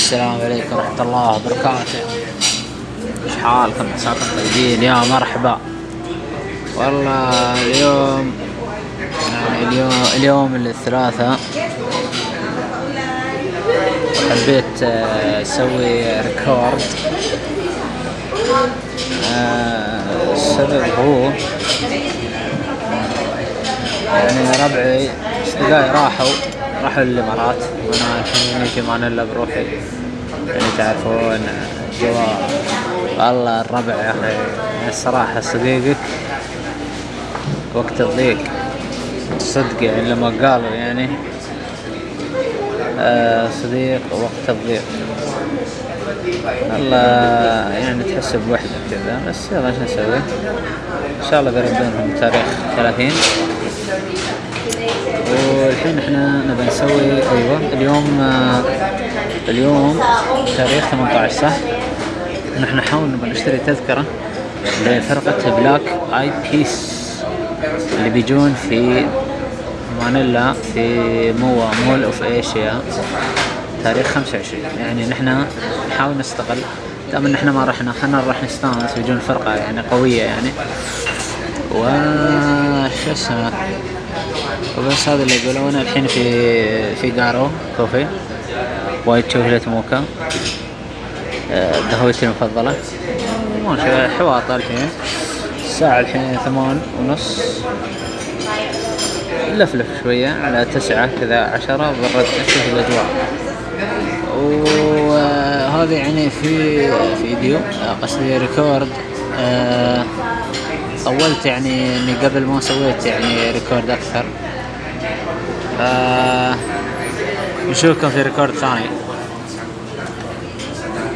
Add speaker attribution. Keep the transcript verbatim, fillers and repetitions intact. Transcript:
Speaker 1: السلام عليكم ورحمة الله وبركاته. ايش حالكم؟ عساكم طيبين؟ يا مرحبا. والله اليوم يعني اليوم اليوم الثلاثاء، وحبيت اسوي ريكورد. السبب هو يعني ربعي اصدقائي راحوا راحوا الامارات، وانا الحين في مانيلا بروحي. يعني تعرفون جوا. والله الربع يا اخي الصراحة صديقك وقت الضيق، صدق يعني لما قالوا يعني آه صديق وقت الضيق، والله يعني تحس بوحدة كذا. بس يلا ايش نسوي، ان شاء الله بيردونهم تاريخ ثلاثين. والحين احنا نبي نسوي ايوه اليوم آه اليوم تاريخ ثمانية عشر صح. نحن نحاول نبغى نشتري تذكرة لفرقة بلاك اي بيس اللي بيجون في مانيلا في موا مول اوف ايشيا تاريخ خمسة وعشرين. يعني نحن نحاول نستغل دام ان احنا ما رحنا، خلنا نروح نستانس بيجون فرقة يعني قوية يعني. وش اسمه وبس هذا اللي يقولونه. الحين في في جارو كوفي وايت شوكليت موكا، قهوتي المفضلة. ماشي حواطة الحين الساعة الحين ثمان ونص، لفلف شوية على تسعة كذا عشرة برد نشوف الأجواء. وهذا يعني في فيديو قصدي ريكورد. أه طولت يعني اني قبل ما سويت يعني ريكورد اكثر. أه نشوفكم في ريكورد ثاني.